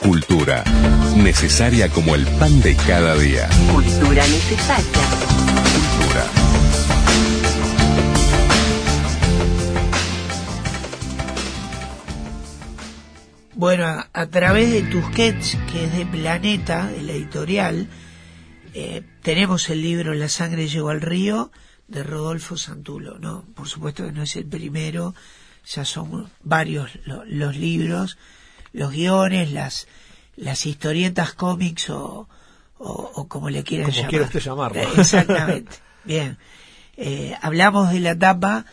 Cultura, necesaria como el pan de cada día. Cultura necesaria. Cultura. Bueno, a través de Tusquets, que es de Planeta, de la editorial, tenemos el libro La sangre llegó al río, de Rodolfo Santulo, ¿no? Por supuesto que no es el primero, ya son varios los libros, los guiones, las historietas cómics o como le quieran como llamar. quiera usted llamarlo. Exactamente. Bien. Hablamos de la tapa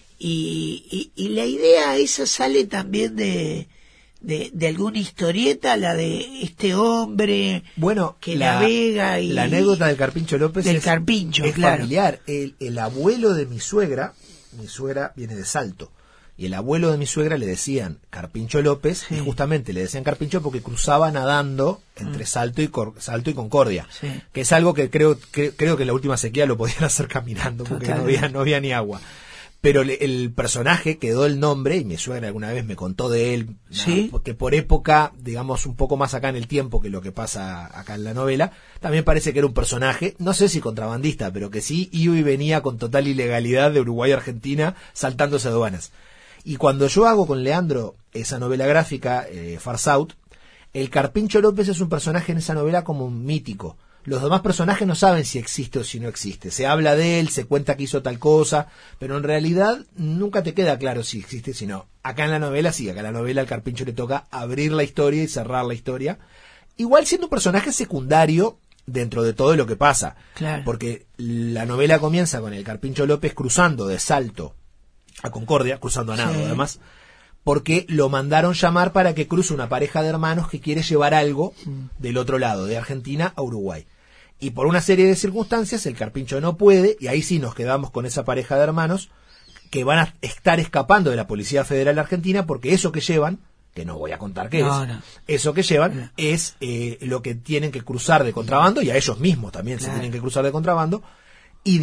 y la idea esa sale también de alguna historieta, la de este hombre, bueno, que navega y... La anécdota del Carpincho López del Carpincho, es claro. familiar. El abuelo de mi suegra viene de Salto, y el abuelo de mi suegra le decían Carpincho López, Sí. y justamente le decían Carpincho porque cruzaba nadando entre Salto y Concordia, Sí. que es algo que creo que en la última sequía lo podían hacer caminando, porque no había ni agua. Pero el personaje quedó el nombre, y mi suegra alguna vez me contó de él, ¿Sí? porque por época, digamos un poco más acá en el tiempo que lo que pasa acá en la novela, también parece que era un personaje, no sé si contrabandista, pero que sí iba y venía con total ilegalidad de Uruguay a Argentina, saltándose aduanas. Y cuando yo hago con Leandro esa novela gráfica, Far South, el Carpincho López es un personaje en esa novela como un mítico. Los demás personajes no saben si existe o si no existe. Se habla de él, se cuenta que hizo tal cosa, pero en realidad nunca te queda claro si existe o si no. Acá en la novela sí, acá en la novela al Carpincho le toca abrir la historia y cerrar la historia. Igual siendo un personaje secundario dentro de todo lo que pasa. Claro. Porque la novela comienza con el Carpincho López cruzando de Salto a Concordia, cruzando a nado Sí. además, porque lo mandaron llamar para que cruce una pareja de hermanos que quiere llevar algo del otro lado, de Argentina a Uruguay. Y por una serie de circunstancias el Carpincho no puede, y ahí sí nos quedamos con esa pareja de hermanos que van a estar escapando de la Policía Federal Argentina, porque eso que llevan, que no voy a contar qué No, es, no. eso que llevan es lo que tienen que cruzar de contrabando, y a ellos mismos también se tienen que cruzar de contrabando, y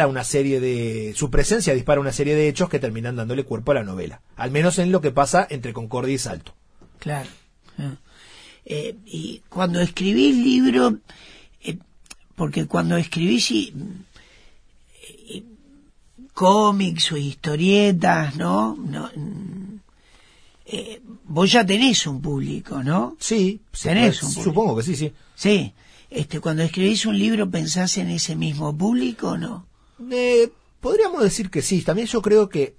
su presencia dispara una serie de hechos que terminan dándole cuerpo a la novela, al menos en lo que pasa entre Concordia y Salto. Claro. Y cuando escribís libro, porque cuando escribís cómics o historietas, ¿no? Vos ya tenés un público, ¿no? Sí, tenés un público. Supongo que sí, sí. Sí. Cuando escribís un libro, ¿pensás en ese mismo público o no? Podríamos decir que sí. También yo creo que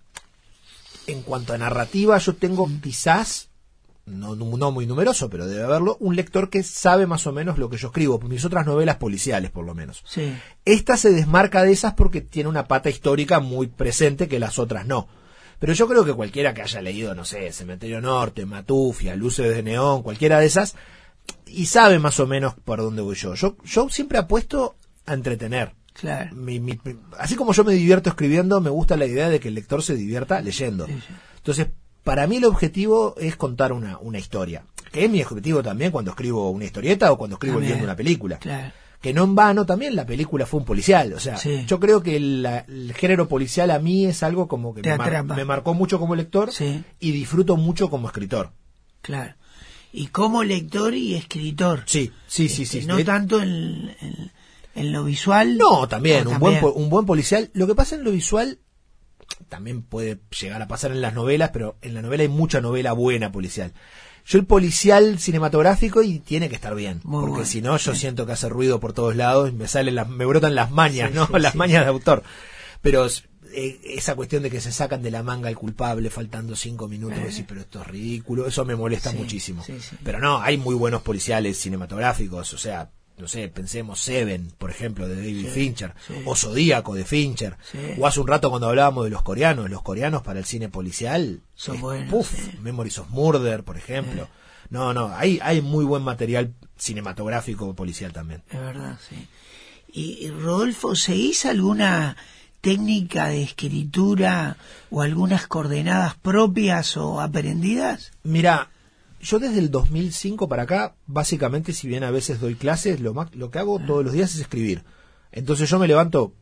en cuanto a narrativa yo tengo quizás, no muy numeroso, pero debe haberlo, un lector que sabe más o menos lo que yo escribo, mis otras novelas policiales por lo menos. Sí. Esta se desmarca de esas porque tiene una pata histórica muy presente que las otras no. Pero yo creo que cualquiera que haya leído, no sé, Cementerio Norte, Matufia, Luces de Neón, cualquiera de esas, y sabe más o menos por dónde voy yo. Yo siempre apuesto a entretener. Claro. Así como yo me divierto escribiendo, me gusta la idea de que el lector se divierta leyendo. Sí. Entonces, para mí el objetivo es contar una historia, que es mi objetivo también cuando escribo una historieta o cuando escribo el guión de una película. Claro. Que no en vano también la película fue un policial. O sea, Sí. yo creo que el género policial a mí es algo como que me marcó mucho como lector, Sí. y disfruto mucho como escritor. Claro. Y como lector y escritor. Sí. No tanto en lo visual. No, también, también. un buen policial. Lo que pasa en lo visual también puede llegar a pasar en las novelas, pero en la novela hay mucha novela buena policial. Yo el policial cinematográfico y tiene que estar bien, Muy porque bueno, si no yo sí. siento que hace ruido por todos lados y me brotan las mañas, Sí, ¿no? sí, las sí. mañas de autor. Pero esa cuestión de que se sacan de la manga al culpable faltando 5 minutos, y decir, pero esto es ridículo, eso me molesta Sí, muchísimo. sí, sí. Pero no, hay muy buenos policiales cinematográficos, o sea, no sé, pensemos Seven, por ejemplo, de David Fincher, o Zodíaco de Fincher, o hace un rato cuando hablábamos de los coreanos para el cine policial, son buenos, Memories of Murder, por ejemplo. No, hay muy buen material cinematográfico policial también. Es verdad, sí. Y Rodolfo, ¿seguís alguna técnica de escritura o algunas coordenadas propias o aprendidas? Mira, yo desde el 2005 para acá, básicamente, si bien a veces doy clases, lo que hago todos los días es escribir. Entonces yo me levanto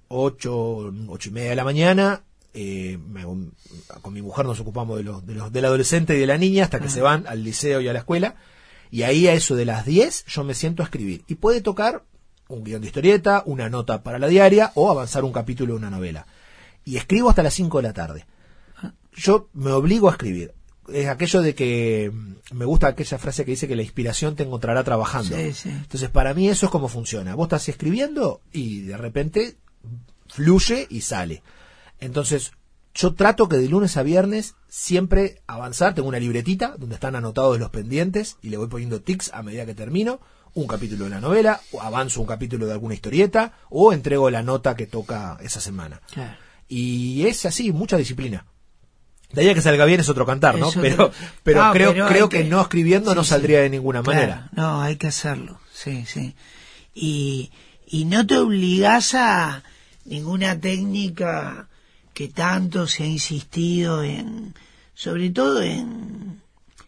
8:30 de la mañana, con mi mujer nos ocupamos del adolescente y de la niña hasta que se van al liceo y a la escuela, Y ahí a eso de las 10 yo me siento a escribir. Y puede tocar un guión de historieta, una nota para la diaria o avanzar un capítulo de una novela. Y escribo hasta las 5 de la tarde. Yo me obligo a escribir. Es aquello de que me gusta aquella frase que dice que la inspiración te encontrará trabajando. Sí, sí. Entonces para mí eso es como funciona. Vos estás escribiendo y de repente fluye y sale. Entonces yo trato que de lunes a viernes siempre avanzar. Tengo una libretita donde están anotados los pendientes y le voy poniendo tics a medida que termino un capítulo de la novela, o avanzo un capítulo de alguna historieta, o entrego la nota que toca esa semana. Claro. Y es así, mucha disciplina. De ahí a que salga bien es otro cantar, ¿no? Eso Pero no, creo que no escribiendo no saldría de ninguna manera. No, hay que hacerlo, sí, sí. Y no te obligás a ninguna técnica que tanto se ha insistido en, sobre todo en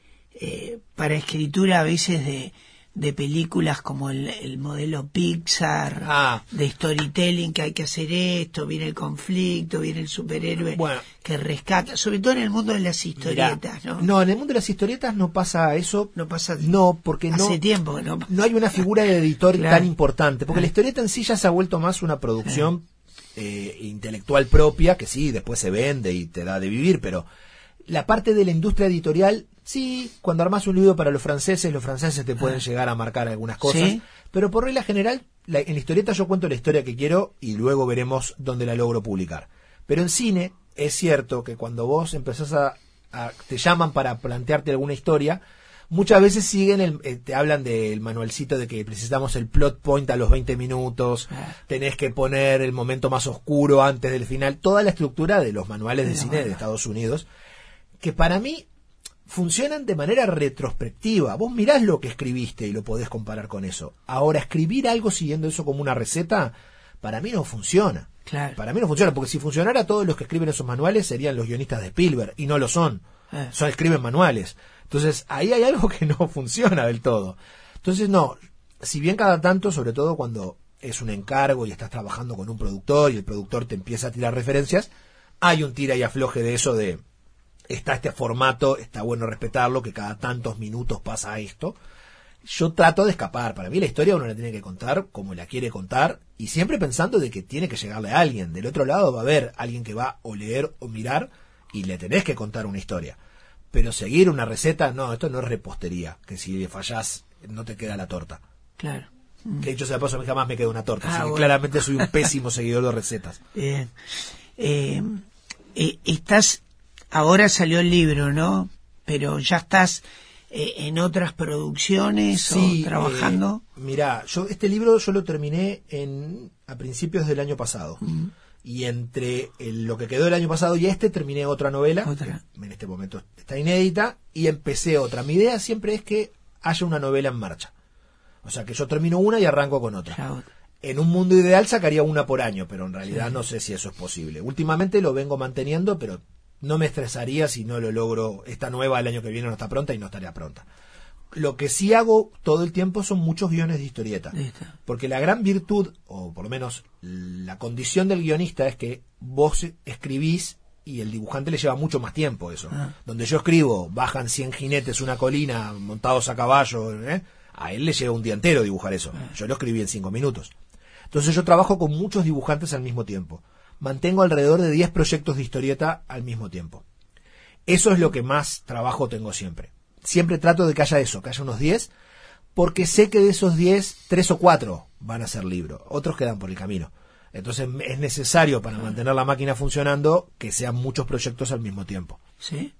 para escritura a veces de películas como el modelo Pixar, de storytelling, que hay que hacer esto, viene el conflicto, viene el superhéroe que rescata, sobre todo en el mundo de las historietas. Mirá, no, en el mundo de las historietas no pasa eso. No, porque hace tiempo que no hay una figura de editor tan importante, porque la historieta en sí ya se ha vuelto más una producción intelectual propia, que sí, después se vende y te da de vivir, pero la parte de la industria editorial, sí, cuando armas un libro para los franceses te pueden llegar a marcar algunas cosas, ¿sí? Pero por regla general, en la historieta yo cuento la historia que quiero y luego veremos dónde la logro publicar. Pero en cine es cierto que cuando vos empezás te llaman para plantearte alguna historia, muchas veces te hablan del manualcito de que necesitamos el plot point a los 20 minutos, tenés que poner el momento más oscuro antes del final, toda la estructura de los manuales de cine de Estados Unidos, que para mí funcionan de manera retrospectiva. Vos mirás lo que escribiste y lo podés comparar con eso. Ahora, escribir algo siguiendo eso como una receta, para mí no funciona. Claro. Para mí no funciona, porque si funcionara, todos los que escriben esos manuales serían los guionistas de Spielberg, y no lo son. Escriben manuales. Entonces, ahí hay algo que no funciona del todo. Entonces, no, si bien cada tanto, sobre todo cuando es un encargo y estás trabajando con un productor y el productor te empieza a tirar referencias, hay un tira y afloje de eso de está este formato, está bueno respetarlo, que cada tantos minutos pasa esto. Yo trato de escapar. Para mí la historia uno la tiene que contar como la quiere contar y siempre pensando de que tiene que llegarle a alguien. Del otro lado va a haber alguien que va o leer o mirar y le tenés que contar una historia. Pero seguir una receta, no, esto no es repostería, que si le fallás no te queda la torta. Claro. Que dicho sea de paso, a mí jamás me queda una torta, así que claramente soy un pésimo seguidor de recetas. Bien. Ahora salió el libro, ¿no? Pero ya estás en otras producciones o trabajando. Mirá, este libro yo lo terminé a principios del año pasado. Y entre lo que quedó del año pasado y terminé otra novela. En este momento está inédita y empecé otra. Mi idea siempre es que haya una novela en marcha. O sea, que yo termino una y arranco con otra. En un mundo ideal sacaría una por año, pero en realidad no sé si eso es posible. Últimamente lo vengo manteniendo, pero no me estresaría si no lo logro. Esta nueva el año que viene no está pronta y no estaría pronta. Lo que sí hago todo el tiempo son muchos guiones de historieta. Porque la gran virtud, o por lo menos la condición del guionista, es que vos escribís y el dibujante le lleva mucho más tiempo eso. Donde yo escribo, bajan 100 jinetes una colina montados a caballo, a él le lleva un día entero dibujar eso. Yo lo escribí en 5 minutos. Entonces yo trabajo con muchos dibujantes al mismo tiempo. Mantengo alrededor de 10 proyectos de historieta al mismo tiempo. Eso es lo que más trabajo tengo siempre. Siempre trato de que haya eso, que haya unos 10, porque sé que de esos 10, 3 o 4 van a ser libros, otros quedan por el camino. Entonces es necesario para mantener la máquina funcionando que sean muchos proyectos al mismo tiempo. Sí.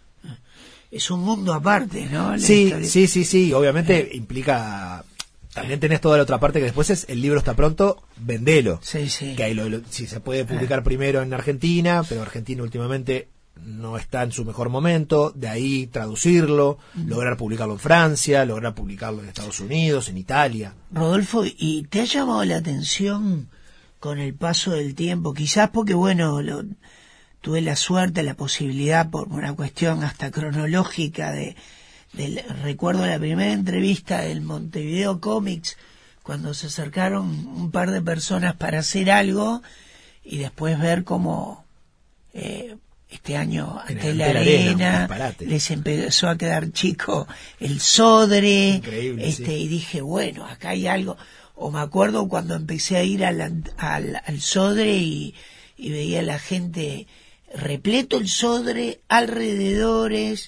Es un mundo aparte, ¿no? Sí. Obviamente implica. También tenés toda la otra parte que después es el libro está pronto, vendelo. Que ahí si se puede publicar primero en Argentina, pero Argentina últimamente no está en su mejor momento, de ahí traducirlo, lograr publicarlo en Francia, lograr publicarlo en Estados Unidos, en Italia. Rodolfo, ¿y te ha llamado la atención con el paso del tiempo? Quizás porque, tuve la suerte, la posibilidad, por una cuestión hasta cronológica recuerdo la primera entrevista del Montevideo Comics, cuando se acercaron un par de personas para hacer algo y después ver cómo este año ante En la Ante la arena, un disparate. les empezó a quedar chico el Sodre, Increíble, sí. y dije, bueno, acá hay algo. O me acuerdo cuando empecé a ir al Sodre y veía a la gente repleto el Sodre, alrededores,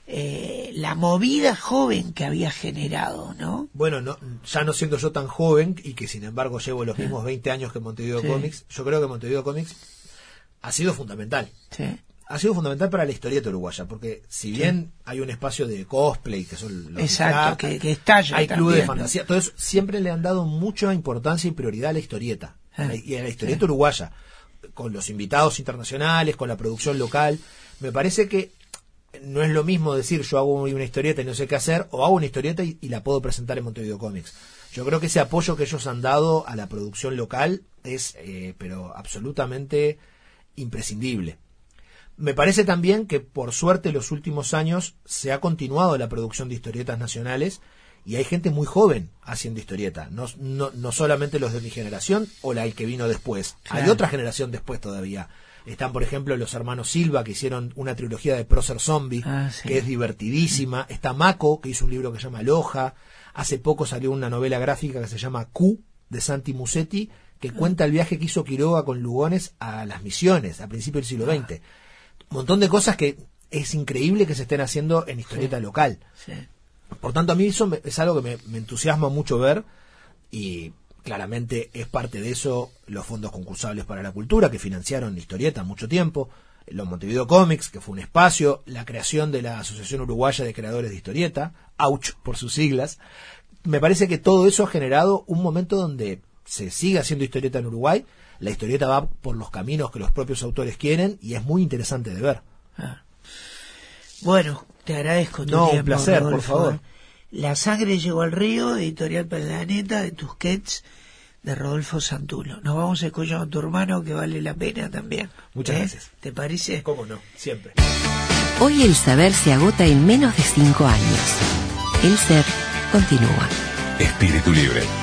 la movida joven que había generado, ¿no? Bueno, ya no siendo yo tan joven y que sin embargo llevo los mismos 20 años que Montevideo Sí. Comics, yo creo que Montevideo Comics ha sido fundamental. Sí. Ha sido fundamental para la historieta uruguaya, porque si bien hay un espacio de cosplay, que son los Exacto, disfraces, que estalla hay también, clubes de ¿no? fantasía, todo eso, siempre le han dado mucha importancia y prioridad a la historieta, y a la historieta uruguaya, con los invitados internacionales, con la producción local. Me parece que no es lo mismo decir yo hago una historieta y no sé qué hacer, o hago una historieta y la puedo presentar en Montevideo Comics. Yo creo que ese apoyo que ellos han dado a la producción local es pero absolutamente imprescindible. Me parece también que por suerte los últimos años se ha continuado la producción de historietas nacionales y hay gente muy joven haciendo historieta, no solamente los de mi generación o la que vino después, Claro. hay otra generación después todavía. Están, por ejemplo, los hermanos Silva, que hicieron una trilogía de Prócer Zombie, Sí. que es divertidísima. Está Mako, que hizo un libro que se llama Loja. Hace poco salió una novela gráfica que se llama Q, de Santi Musetti, que cuenta el viaje que hizo Quiroga con Lugones a las misiones, a principios del siglo XX. Un montón de cosas que es increíble que se estén haciendo en historieta local. Sí. Por tanto, a mí eso es algo que me entusiasma mucho ver, y claramente es parte de eso los fondos concursables para la cultura que financiaron historieta mucho tiempo, los Montevideo Comics, que fue un espacio, la creación de la Asociación Uruguaya de Creadores de Historieta, AUCH por sus siglas. Me parece que todo eso ha generado un momento donde se sigue haciendo historieta en Uruguay, la historieta va por los caminos que los propios autores quieren y es muy interesante de ver. Bueno, te agradezco tu No, un tiempo, placer, por Rodolfo. favor. La sangre llegó al río, editorial Planeta, de Tusquets, de Rodolfo Santulo. Nos vamos a escuchar a tu hermano, que vale la pena también. Muchas gracias. ¿Te parece? ¿Cómo no? Siempre. Hoy el saber se agota en menos de 5 años. El ser continúa. Espíritu libre.